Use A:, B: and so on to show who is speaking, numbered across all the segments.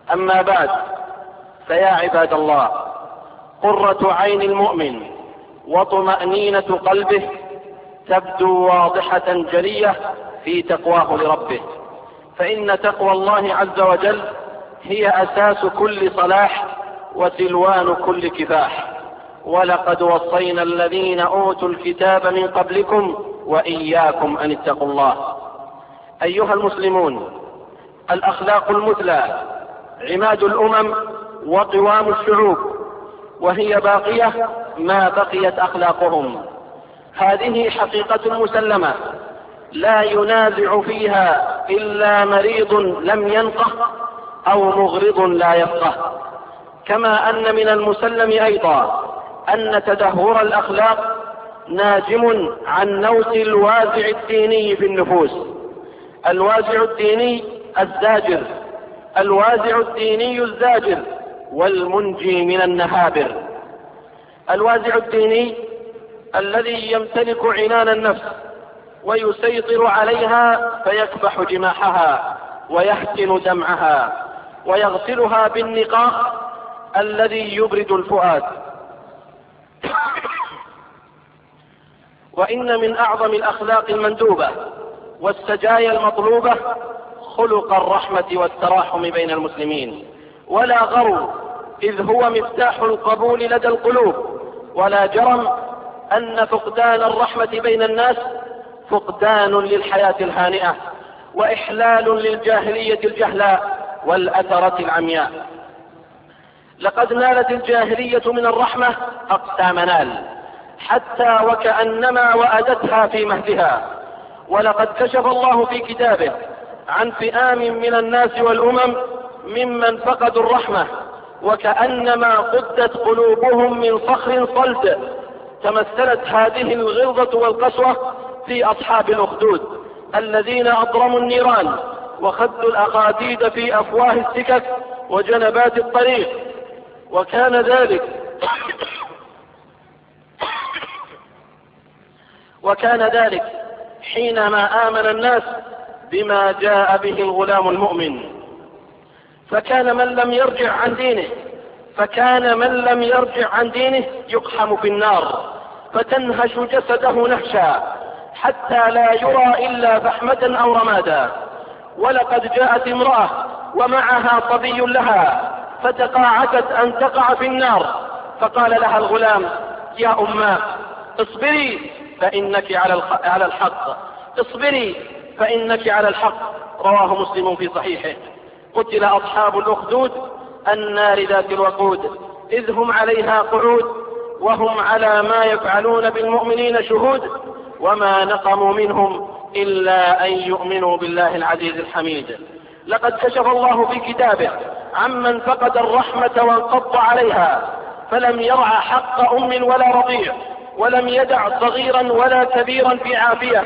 A: أما بعد، فيا عباد الله، قرة عين المؤمن وطمأنينة قلبه تبدو واضحة جلية في تقواه لربه، فإن تقوى الله عز وجل هي أساس كل صلاح وسلوان كل كفاح. ولقد وصينا الذين أوتوا الكتاب من قبلكم وإياكم أن اتقوا الله. أيها المسلمون، الأخلاق المثلى عماد الأمم وقوام الشعوب، وهي باقية ما بقيت أخلاقهم. هذه حقيقة مسلمة لا ينازع فيها إلا مريض لم ينقه أو مغرض لا يفقه. كما أن من المسلم أيضا أن تدهور الأخلاق ناجم عن نوس الوازع الديني في النفوس. الوازع الديني الزاجر، الوازع الديني الزاجر والمنجي من النهابر. الوازع الديني الذي يمتلك عنان النفس ويسيطر عليها فيكبح جماحها ويحقن دمعها ويغسلها بالنقاء الذي يبرد الفؤاد. وإن من أعظم الأخلاق المندوبة والسجايا المطلوبة خلق الرحمة والتراحم بين المسلمين، ولا غرو، إذ هو مفتاح القبول لدى القلوب. ولا جرم أن فقدان الرحمة بين الناس فقدان للحياة الهانئة وإحلال للجاهلية الجهلاء والأثرة العمياء. لقد نالت الجاهلية من الرحمة أقصى منال، حتى وكأنما وأدتها في مهدها. ولقد كشف الله في كتابه عن فئام من الناس والأمم ممن فقدوا الرحمة، وكأنما قدت قلوبهم من صخر صلد. تمثلت هذه الغلظة والقسوة في أصحاب الأخدود الذين أضرموا النيران وخدوا الأخاديد في أفواه السكك وجنبات الطريق. وكان ذلك حينما آمن الناس بما جاء به الغلام المؤمن، فكان من لم يرجع عن دينه يقحم في النار فتنهش جسده نهشا حتى لا يرى إلا فحمة أو رمادا. ولقد جاءت امرأة ومعها صبي لها فتقاعدت أن تقع في النار، فقال لها الغلام: يا أماه، اصبري فإنك على الحق، اصبري فإنك على الحق. رواه مسلم في صحيحه. قتل أصحاب الأخدود النار ذات الوقود إذ هم عليها قعود وهم على ما يفعلون بالمؤمنين شهود، وما نقموا منهم إلا أن يؤمنوا بالله العزيز الحميد. لقد كشف الله في كتابه عمن فقد الرحمة وانقض عليها، فلم يرع حق أم ولا رضيع، ولم يدع صغيرا ولا كبيرا في عافية.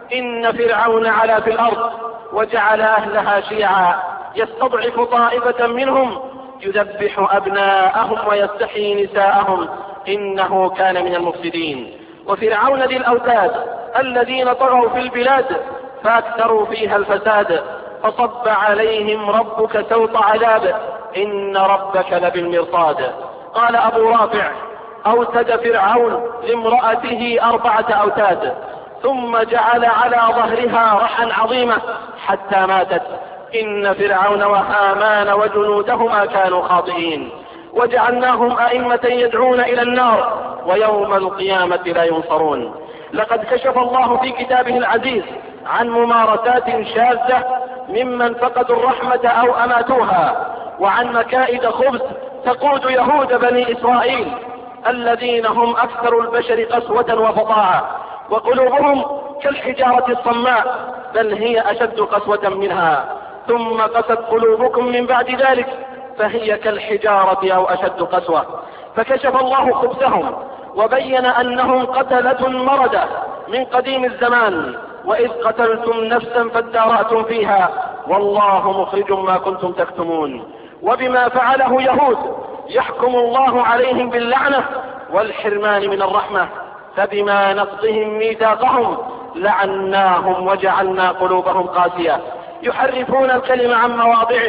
A: إن فرعون علا في الأرض وجعل أهلها شيعا يستضعف طائفة منهم يذبح أبناءهم ويستحيي نساءهم إنه كان من المفسدين. وفرعون ذي الأوتاد الذين طغوا في البلاد فأكثروا فيها الفساد، فصب عليهم ربك سوط عذاب إن ربك لبالمرصاد. قال أبو رافع: أوتد فرعون لامرأته 4 أوتاد ثم جعل على ظهرها رحا عظيمة حتى ماتت. إن فرعون وهامان وجنودهما كانوا خاطئين، وجعلناهم أئمة يدعون إلى النار ويوم القيامة لا ينصرون. لقد كشف الله في كتابه العزيز عن ممارسات شاذة ممن فقدوا الرحمة أو أماتوها، وعن مكائد خبث تقود يهود بني إسرائيل الذين هم أكثر البشر قسوة وفظاعة، وقلوبهم كالحجارة الصماء بل هي أشد قسوة منها. ثم قست قلوبكم من بعد ذلك فهي كالحجارة أو أشد قسوة. فكشف الله خبثهم وبين أنهم قتلة مردة من قديم الزمان، وإذ قتلتم نفسا فادارأتم فيها والله مخرج ما كنتم تكتمون. وبما فعله يهود يحكم الله عليهم باللعنة والحرمان من الرحمة، فبما نقضهم ميثاقهم لعناهم وجعلنا قلوبهم قاسية يحرفون الكلم عن مواضعه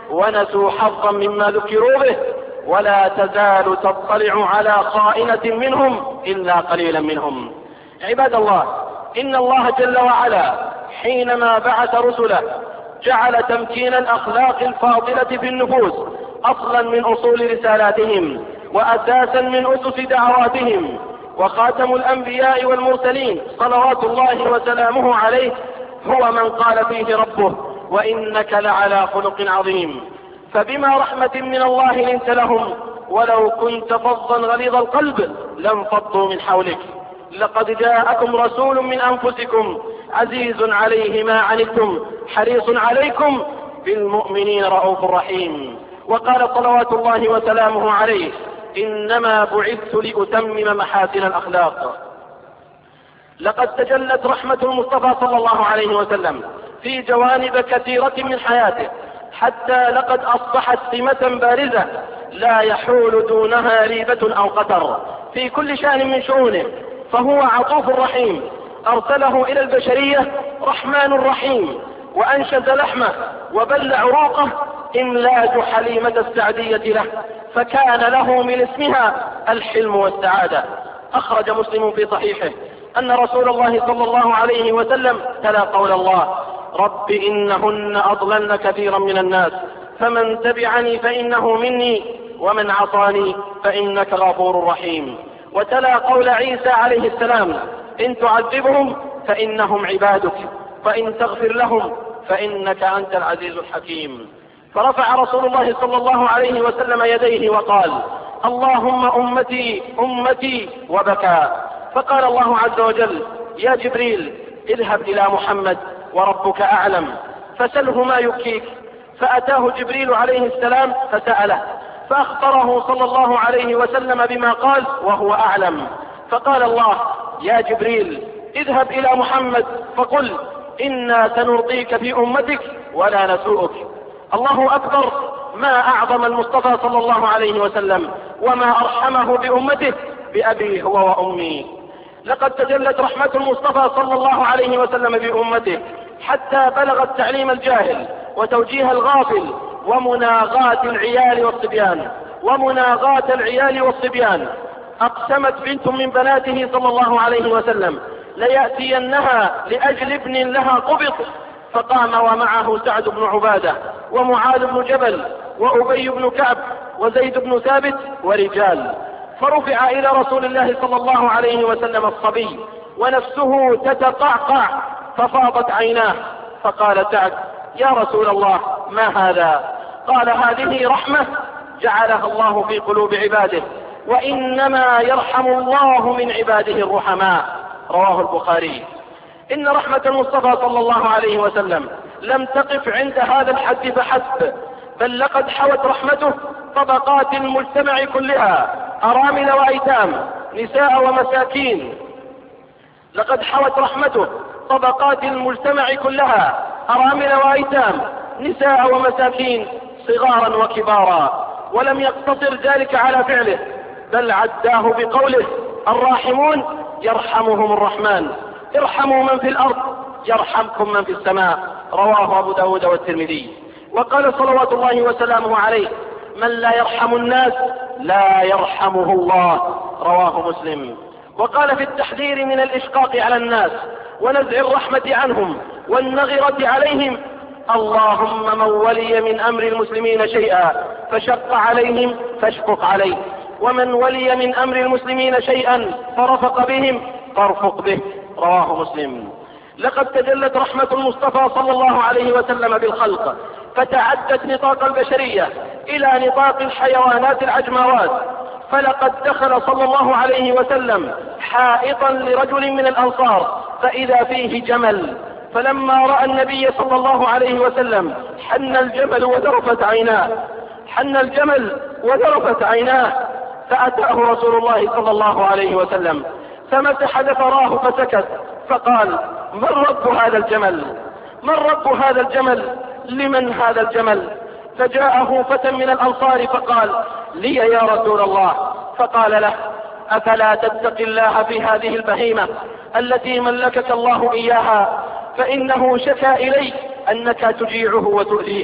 A: ونسوا حظا مما ذكروا به، ولا تزال تطلع على خائنة منهم إلا قليلا منهم. عباد الله، إن الله جل وعلا حينما بعث رسله جعل تمكين الأخلاق الفاضلة في النفوس أصلا من أصول رسالاتهم وأساسا من أسس دعواتهم. وخاتم الأنبياء والمرسلين صلوات الله وسلامه عليه هو من قال فيه ربه: وإنك لعلى خلق عظيم. فبما رحمة من الله لنت لهم، ولو كنت فظا غليظ القلب لانفضوا من حولك. لقد جاءكم رسول من أنفسكم عزيز عليه ما عنتم حريص عليكم بالمؤمنين رؤوف رحيم. وقال صلوات الله وسلامه عليه: إنما بعثت لأتمم محاسن الأخلاق. لقد تجلت رحمة المصطفى صلى الله عليه وسلم في جوانب كثيرة من حياته، حتى لقد أصبحت سمة بارزة لا يحول دونها ريبة أو قتر في كل شأن من شؤونه. فهو عطوف رحيم، أرسله إلى البشرية رحمن رحيم، وأنشز لحمه وبل عروقه إملاج حليمة السعدية له، فكان له من اسمها الحلم والسعادة. أخرج مسلم في صحيحه أن رسول الله صلى الله عليه وسلم تلا قول الله: رب إنهن أضللن كثيرا من الناس، فمن تبعني فإنه مني، ومن عصاني فإنك غفور رحيم. وتلا قول عيسى عليه السلام: إن تعذبهم فإنهم عبادك، وإن تغفر لهم فإنك أنت العزيز الحكيم. فرفع رسول الله صلى الله عليه وسلم يديه وقال: اللهم أمتي أمتي، وبكى. فقال الله عز وجل: يا جبريل اذهب إلى محمد وربك أعلم فسله ما يبكيك. فأتاه جبريل عليه السلام فسأله، فأخبره صلى الله عليه وسلم بما قال وهو أعلم. فقال الله: يا جبريل اذهب إلى محمد فقل إنا سنرضيك في أمتك ولا نسوءك. الله أكبر، ما أعظم المصطفى صلى الله عليه وسلم وما أرحمه بأمته، بأبي هو وأمي. لقد تجلت رحمة المصطفى صلى الله عليه وسلم بأمته حتى بلغت تعليم الجاهل وتوجيه الغافل ومناغاة العيال والصبيان. أقسمت بنت من بناته صلى الله عليه وسلم ليأتينها لأجل ابن لها قبط، فقام ومعه سعد بن عبادة ومعاذ بن جبل وأبي بن كعب وزيد بن ثابت ورجال، فرفع إلى رسول الله صلى الله عليه وسلم الصبي ونفسه تتقعقع ففاضت عيناه، فقال سعد: يا رسول الله ما هذا؟ قال: هذه رحمة جعلها الله في قلوب عباده، وإنما يرحم الله من عباده الرحماء. رواه البخاري. إن رحمة المصطفى صلى الله عليه وسلم لم تقف عند هذا الحد فحسب، بل لقد حوت رحمته طبقات المجتمع كلها، أرامل وأيتام، نساء ومساكين. لقد حوت رحمته طبقات المجتمع كلها، أرامل وأيتام، نساء ومساكين، صغارا وكبارا. ولم يقتصر ذلك على فعله، بل عداه بقوله: الراحمون يرحمهم الرحمن، ارحموا من في الأرض يرحمكم من في السماء. رواه أبو داود والترمذي. وقال صلوات الله وسلامه عليه: من لا يرحم الناس لا يرحمه الله. رواه مسلم. وقال في التحذير من الإشقاق على الناس ونزع الرحمة عنهم والنغرة عليهم: اللهم من ولي من أمر المسلمين شيئا فشق عليهم فاشقق عليه، ومن ولي من أمر المسلمين شيئا فرفق بهم فارفق به. رواه مسلم. لقد تجلت رحمة المصطفى صلى الله عليه وسلم بالخلق، فتعدت نطاق البشرية إلى نطاق الحيوانات العجماوات. فلقد دخل صلى الله عليه وسلم حائطا لرجل من الأنصار فإذا فيه جمل، فلما رأى النبي صلى الله عليه وسلم حن الجمل وذرفت عيناه، فأتاه رسول الله صلى الله عليه وسلم فمسح ذفراه فسكت، فقال: من رب هذا الجمل؟ لمن هذا الجمل؟ فجاءه فتى من الأنصار فقال: لي يا رسول الله. فقال له: أفلا تتقي الله في هذه البهيمة التي ملكك الله إياها؟ فإنه شكا إلي أنك تجيعه وتؤذيه،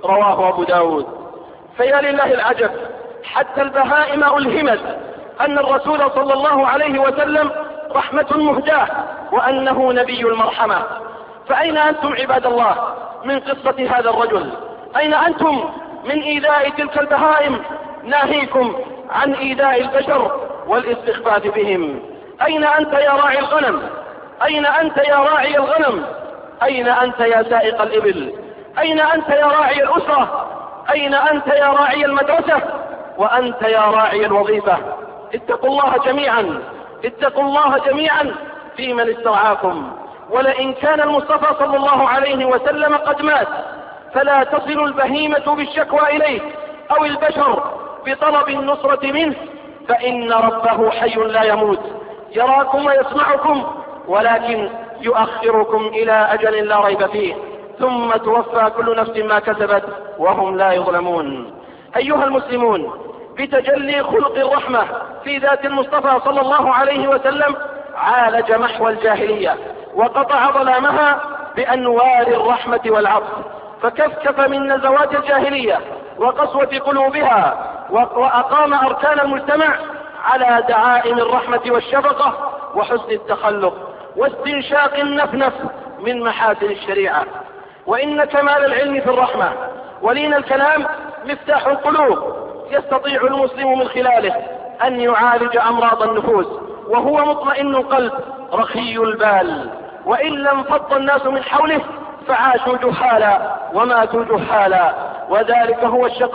A: رواه أبو داود. فيا لله العجب، حتى البهائم ألهمت أن الرسول صلى الله عليه وسلم رحمة مهداة وأنه نبي المرحمة. فأين أنتم عباد الله من قصة هذا الرجل؟ أين أنتم من إيذاء تلك البهائم؟ ناهيكم عن إيذاء البشر والاستخفاف بهم. أين أنت يا راعي الغنم؟ أين أنت يا راعي الغنم؟ أين أنت يا سائق الإبل؟ أين أنت يا راعي الأسرة؟ أين أنت يا راعي المدرسة؟ وأنت يا راعي الوظيفة؟ اتقوا الله جميعا، اتقوا الله جميعا في من استرعاكم. ولئن كان المصطفى صلى الله عليه وسلم قد مات فلا تصل البهيمة بالشكوى إليه أو البشر بطلب النصرة منه، فإن ربه حي لا يموت، يراكم ويسمعكم، ولكن يؤخركم إلى أجل لا ريب فيه، ثم توفى كل نفس ما كسبت وهم لا يظلمون. أيها المسلمون، بتجلي خلق الرحمة في ذات المصطفى صلى الله عليه وسلم عالج محو الجاهلية وقطع ظلامها بأنوار الرحمة والعطف، فكفكف من نزوات الجاهلية وقسوة قلوبها، وأقام أركان المجتمع على دعائم الرحمة والشفقة وحسن التخلق واستنشاق النفنف من محاسن الشريعة. وإن كمال العلم في الرحمة ولين الكلام مفتاح القلوب، يستطيع المسلم من خلاله أن يعالج أمراض النفوس وهو مطمئن القلب رخي البال. وإلا انفض الناس من حوله فعاشوا جهالا وماتوا جهالا، وذلك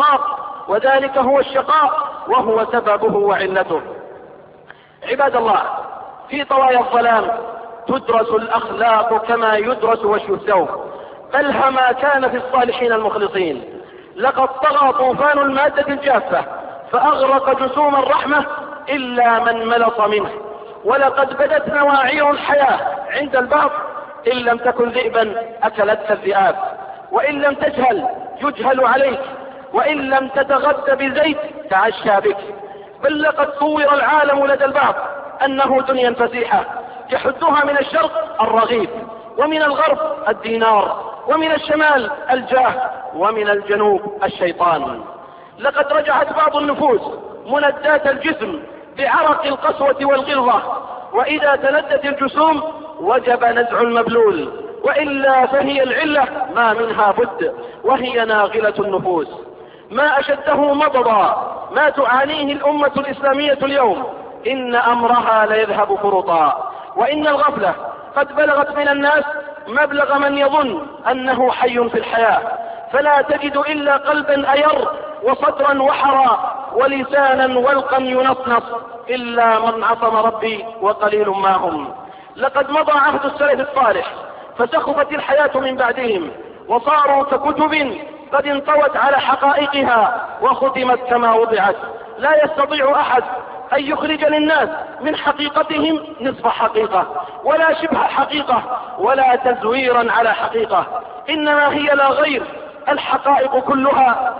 A: هو الشقاء وهو سببه وعلته. عباد الله، في طوايا الظلام تدرس الأخلاق كما يدرس وشي الثوب، بل ما كان في الصالحين المخلصين. لقد طغى طوفان المادة الجافة فأغرق جسوم الرحمة إلا من ملص منه، ولقد بدت نواعير الحياة عند البعض إن لم تكن ذئبا أكلتك الذئاب، وإن لم تجهل يجهل عليك، وإن لم تتغذى بزيت تعشى بك. بل لقد صور العالم لدى البعض أنه دنيا فسيحة يحدها من الشرق الرغيف، ومن الغرب الدينار، ومن الشمال الجاه، ومن الجنوب الشيطان. لقد رجعت بعض النفوس مندات الجسم بعرق القسوة والغلظة، وإذا تندت الجسوم وجب نزع المبلول، وإلا فهي العلة ما منها بد، وهي ناغلة النفوس. ما أشده مضضا ما تعانيه الأمة الإسلامية اليوم، إن أمرها ليذهب فرطا، وإن الغفلة قد بلغت من الناس مبلغ من يظن أنه حي في الحياة، فلا تجد إلا قلبا أير وصدرا وحرا ولسانا ولقا ينصنص إلا من عصم ربي وقليل ما هم. لقد مضى عهد السلف الصالح فسخفت الحياة من بعدهم، وصاروا ككتب قد انطوت على حقائقها وختمت كما وضعت. لا يستطيع أحد أن يخرج للناس من حقيقتهم نصف حقيقة ولا شبه حقيقة ولا تزويرا على حقيقة، إنما هي لا غير. الحقائق كلها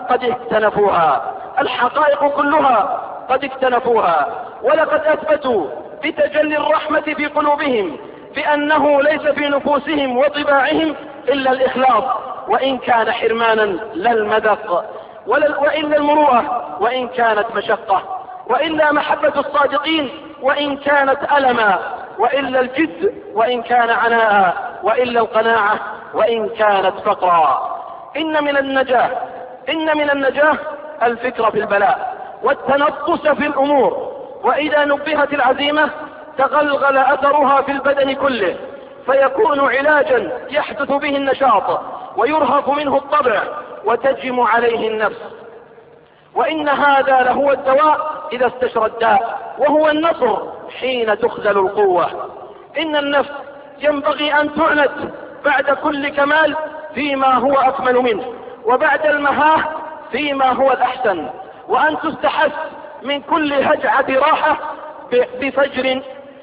A: قد اكتنفوها، ولقد أثبتوا بتجلي الرحمة في قلوبهم بأنه ليس في نفوسهم وطباعهم إلا الإخلاص، وإن كان حرمانا لا المذق، وإلا المروءة وإن كانت مشقة، وإلا محبة الصادقين وإن كانت ألما، وإلا الجد وإن كان عناء، وإلا القناعة وإن كانت فقرا. إن من النجاة الفكر في البلاء والتنقص في الأمور، وإذا نبهت العزيمة تغلغل أثرها في البدن كله، فيكون علاجا يحدث به النشاط ويرهف منه الطبع وتجم عليه النفس. وإن هذا لهو الدواء إذا استشرى الداء، وهو النصر حين تخذل القوة. إن النفس ينبغي أن تعنت بعد كل كمال فيما هو أكمل منه، وبعد المهاه فيما هو الأحسن، وأن تستحث من كل هجعة راحة بفجر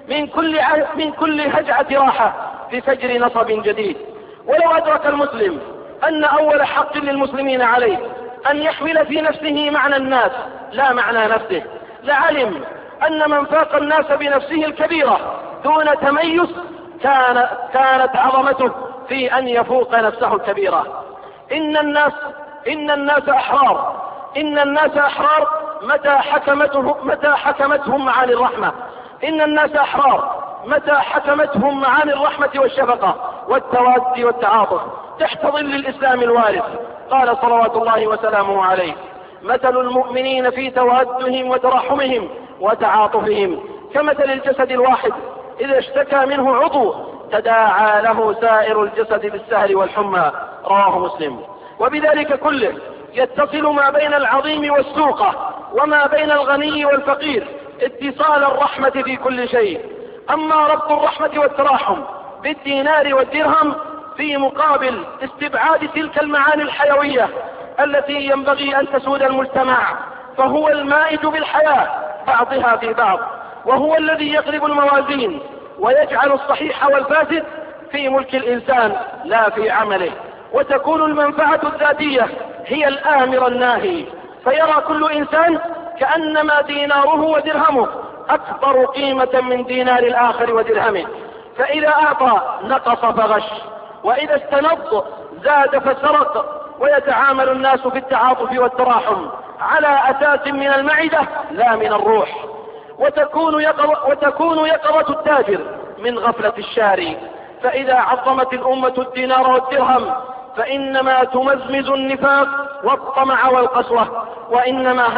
A: بفجر نصب جديد. ولو أدرك المسلم أن أول حق للمسلمين عليه أن يحمل في نفسه معنى الناس لا معنى نفسه، لعلم أن من فاق الناس بنفسه الكبيرة دون تميز كانت عظمته في أن يفوق نفسه الكبيرة. إن الناس أحرار متى حكمتهم معاني الرحمة. إن الناس أحرار متى حكمتهم معاني الرحمة والشفقة والتواد والتعاطف تحت ظل الإسلام الوارث. قال صلوات الله وسلامه عليه: مثل المؤمنين في توادهم وترحمهم وتعاطفهم كمثل الجسد الواحد إذا اشتكى منه عضو تداعى له سائر الجسد بالسهر والحمى. رواه مسلم. وبذلك كله يتصل ما بين العظيم والسوقة وما بين الغني والفقير اتصال الرحمة في كل شيء. أما ربط الرحمة والتراحم بالدينار والدرهم في مقابل استبعاد تلك المعاني الحيوية التي ينبغي أن تسود المجتمع، فهو المائج بالحياة بعضها في بعض، وهو الذي يقلب الموازين ويجعل الصحيح والفاسد في ملك الإنسان لا في عمله، وتكون المنفعة الذاتية هي الآمر الناهي، فيرى كل إنسان كأنما ديناره ودرهمه أكبر قيمة من دينار الآخر ودرهمه، فإذا أعطى نقص فغش، وإذا استنض زاد فسرق. ويتعامل الناس في التعاطف والتراحم على أساس من المعدة لا من الروح، وتكون يقظة التاجر من غفلة الشاري. فإذا عظمت الأمة الدينار والدرهم فإنما تمزمز النفاق والطمع والقسوة، وإنما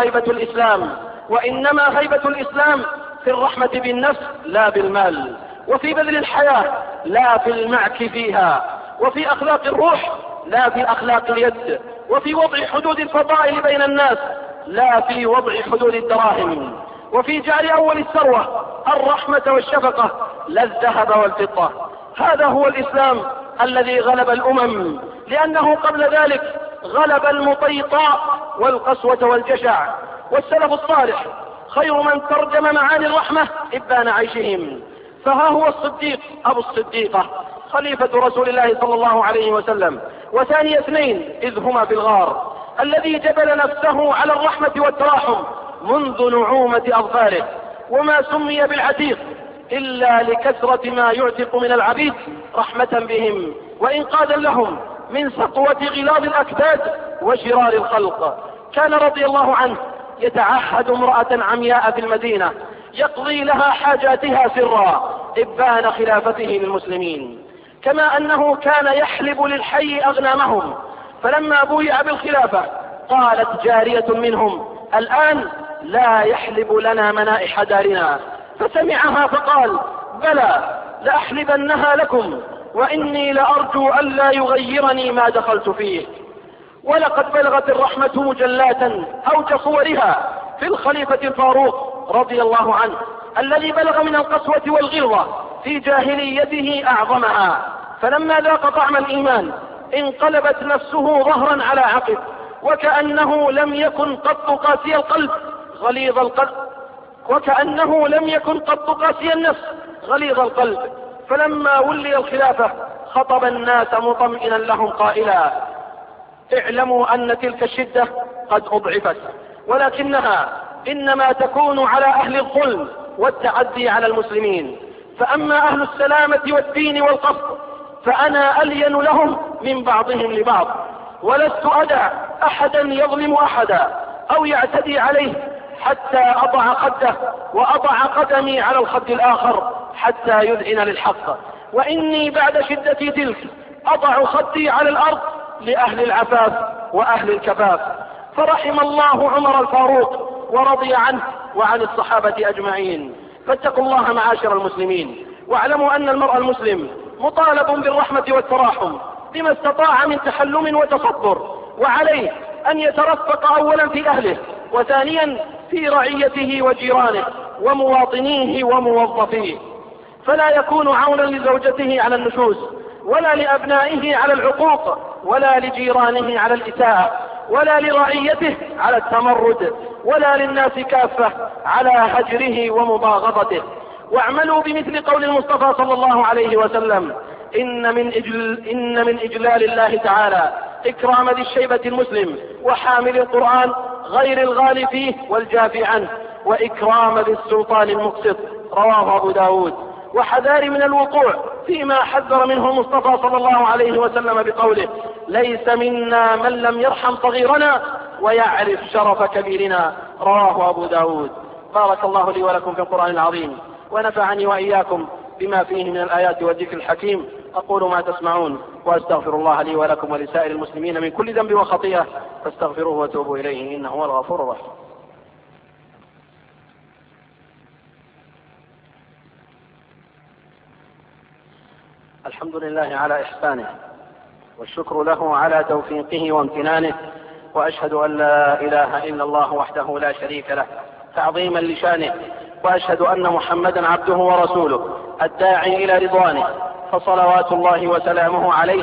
A: هيبة الإسلام في الرحمة بالنفس لا بالمال، وفي بذل الحياة لا في المعك فيها، وفي أخلاق الروح لا في أخلاق اليد، وفي وضع حدود الفضائل بين الناس لا في وضع حدود الدراهم، وفي جعل أول الثروة الرحمة والشفقة لا الذهب والفضة. هذا هو الإسلام الذي غلب الأمم، لأنه قبل ذلك غلب المطيطاء والقسوة والجشع. والسلف الصالح خير من ترجم معاني الرحمة إبان عيشهم، فها هو الصديق أبو الصديقة خليفة رسول الله صلى الله عليه وسلم، وثاني اثنين إذ هما في الغار، الذي جبل نفسه على الرحمة والتراحم منذ نعومة أظفاره، وما سمي بالعتيق إلا لكثرة ما يعتق من العبيد رحمة بهم وإنقاذا لهم من سطوة غلاظ الأكباد وشرار الخلق. كان رضي الله عنه يتعهد امرأة عمياء في المدينة يقضي لها حاجاتها سرا إبان خلافته للمسلمين، كما أنه كان يحلب للحي أغنامهم. فلما بويع بالخلافة قالت جارية منهم: الآن لا يحلب لنا منائح دارنا. فسمعها فقال: بلى لأحلبنها لكم، وإني لأرجو ألا يغيرني ما دخلت فيه. ولقد بلغت الرحمة مجلاتا أوج صورها في الخليفة الفاروق رضي الله عنه، الذي بلغ من القسوة والغلظة في جاهليته أعظمها، فلما ذاق طعم الإيمان انقلبت نفسه ظهرا على عقب، وكأنه لم يكن قط قاسي القلب غليظ القلب، وكأنه لم يكن قط قاسي النفس غليظ القلب. فلما ولي الخلافة خطب الناس مطمئنا لهم قائلا: اعلموا أن تلك الشدة قد أضعفت، ولكنها إنما تكون على أهل الظلم والتعدي على المسلمين، فأما أهل السلامة والدين والقصد فأنا ألين لهم من بعضهم لبعض، ولست أدع أحدا يظلم أحدا أو يعتدي عليه حتى أضع خده وأضع قدمي على الخد الآخر حتى يذعن للحق، وإني بعد شدتي تلك أضع خدي على الأرض لأهل العفاف وأهل الكفاف. فرحم الله عمر الفاروق ورضي عنه وعن الصحابة أجمعين. فاتقوا الله معاشر المسلمين، واعلموا أن المرء المسلم مطالب بالرحمة والتراحم بما استطاع من تحلم وتصبر، وعليه أن يترفق أولا في أهله، وثانيا في رعيته وجيرانه ومواطنيه وموظفيه، فلا يكون عونا لزوجته على النشوز، ولا لأبنائه على العقوق، ولا لجيرانه على الإساءة، ولا لرعيته على التمرد، ولا للناس كافة على هجره ومباغضته. واعملوا بمثل قول المصطفى صلى الله عليه وسلم: إن من إجلال الله تعالى إكرام ذي الشيبة المسلم وحامل القرآن غير الغالي فيه والجافي عنه، وإكرام ذي السلطان المقسط. رواه أبو داود. وحذار من الوقوع فيما حذر منه المصطفى صلى الله عليه وسلم بقوله: ليس منا من لم يرحم صغيرنا ويعرف شرف كبيرنا. رواه أبو داود. بارك الله لي ولكم في القرآن العظيم، ونفعني وإياكم بما فيه من الآيات والذكر الحكيم. أقول ما تسمعون، وأستغفر الله لي ولكم ولسائر المسلمين من كل ذنب وخطيئة، فاستغفروه وتوبوا إليه إنه هو الغفور الرحيم. الحمد لله على إحسانه، والشكر له على توفيقه وامتنانه، وأشهد أن لا إله إلا الله وحده لا شريك له تعظيما لشانه، وأشهد أن محمدا عبده ورسوله الداعي إلى رضوانه، فصلوات الله وسلامه عليه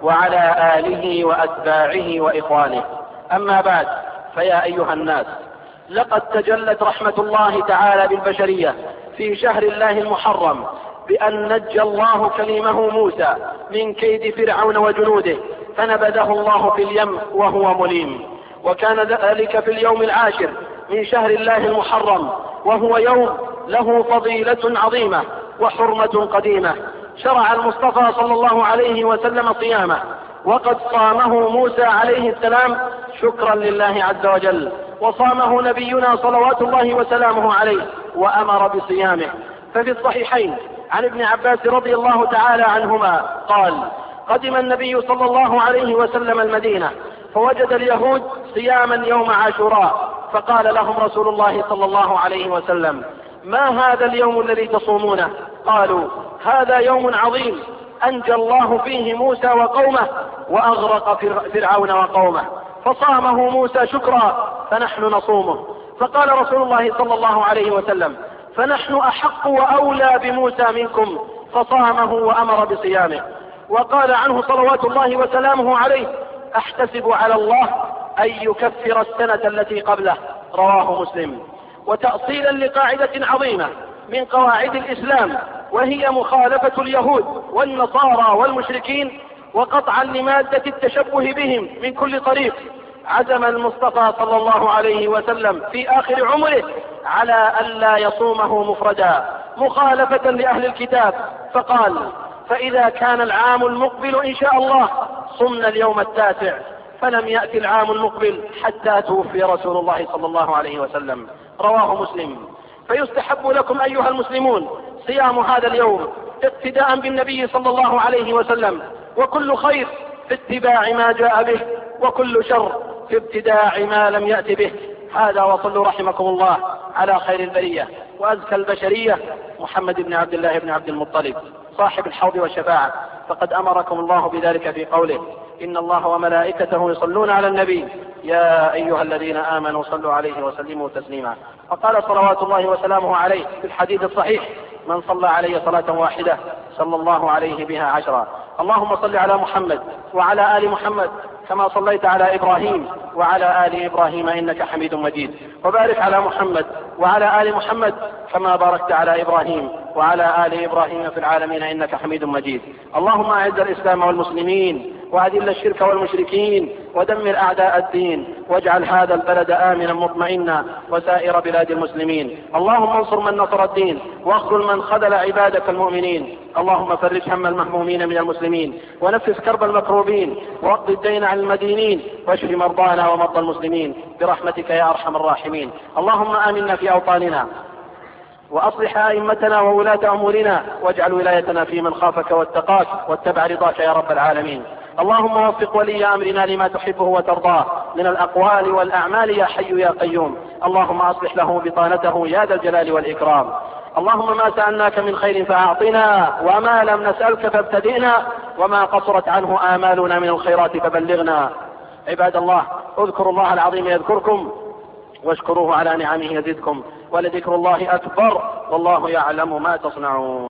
A: وعلى آله وأتباعه وإخوانه. أما بعد، فيا أيها الناس، لقد تجلت رحمة الله تعالى بالبشرية في شهر الله المحرم بأن نجى الله كليمه موسى من كيد فرعون وجنوده، فنبذه الله في اليم وهو مليم. وكان ذلك في اليوم العاشر من شهر الله المحرم، وهو يوم له فضيلة عظيمة وحرمة قديمة. شرع المصطفى صلى الله عليه وسلم صيامه، وقد صامه موسى عليه السلام شكرا لله عز وجل، وصامه نبينا صلوات الله وسلامه عليه وأمر بصيامه. ففي الصحيحين عن ابن عباس رضي الله تعالى عنهما قال: قدم النبي صلى الله عليه وسلم المدينة، فوجد اليهود صياما يوم عاشوراء، فقال لهم رسول الله صلى الله عليه وسلم: ما هذا اليوم الذي تصومونه؟ قالوا: هذا يوم عظيم أنجى الله فيه موسى وقومه وأغرق فرعون وقومه، فصامه موسى شكرا فنحن نصومه. فقال رسول الله صلى الله عليه وسلم: فنحن أحق وأولى بموسى منكم، فصامه وأمر بصيامه. وقال عنه صلوات الله وسلامه عليه: أحتسب على الله أن يكفر السنة التي قبله. رواه مسلم. وتأصيلا لقاعدة عظيمة من قواعد الإسلام، وهي مخالفة اليهود والنصارى والمشركين، وقطعا لمادة التشبه بهم من كل طريق، عزم المصطفى صلى الله عليه وسلم في آخر عمره على ألا يصومه مفردا مخالفة لأهل الكتاب، فقال: فإذا كان العام المقبل إن شاء الله صمنا اليوم التاسع. فلم يأتي العام المقبل حتى توفي رسول الله صلى الله عليه وسلم. رواه مسلم. فيستحب لكم أيها المسلمون صيام هذا اليوم اقتداء بالنبي صلى الله عليه وسلم، وكل خير في اتباع ما جاء به، وكل شر في ابتداع ما لم يأت به. هذا، وصلوا رحمكم الله على خير البرية وأزكى البشرية محمد بن عبد الله بن عبد المطلب صاحب الحوض والشفاعة، فقد أمركم الله بذلك في قوله: إن الله وملائكته يصلون على النبي يا أيها الذين آمنوا صلوا عليه وسلموا تسليما. وقال صلوات الله وسلامه عليه في الحديث الصحيح: من صلى علي صلاة واحدة صلى الله عليه بها 10. اللهم صل على محمد وعلى آل محمد كما صليت على إبراهيم وعلى آل إبراهيم إنك حميد مجيد، وبارك على محمد وعلى آل محمد كما باركت على إبراهيم وعلى آل إبراهيم في العالمين إنك حميد مجيد. اللهم أعز الإسلام والمسلمين، وأذل الشرك والمشركين، ودمر أعداء الدين، واجعل هذا البلد آمنا مطمئنا وسائر بلاد المسلمين. اللهم انصر من نصر الدين، واخذل من خذل عبادك المؤمنين. اللهم فرج هم المهمومين من المسلمين، ونفس كرب المكروبين، واقض الدين عن المدينين، واشف مرضانا ومرضى المسلمين برحمتك يا أرحم الراحمين. اللهم آمنا في أوطاننا، وأصلح أئمتنا وولاة أمورنا، واجعل ولايتنا في من خافك واتقاك واتبع رضاك يا رب العالمين. اللهم وفق ولي أمرنا لما تحبه وترضاه من الأقوال والأعمال يا حي يا قيوم. اللهم أصلح له بطانته يا ذا الجلال والإكرام. اللهم ما سألناك من خير فأعطنا، وما لم نسألك فابتدئنا، وما قصرت عنه آمالنا من الخيرات فبلغنا. عباد الله، اذكروا الله العظيم يذكركم، واشكروه على نعمه يزدكم، ولذكر الله أكبر، والله يعلم ما تصنعون.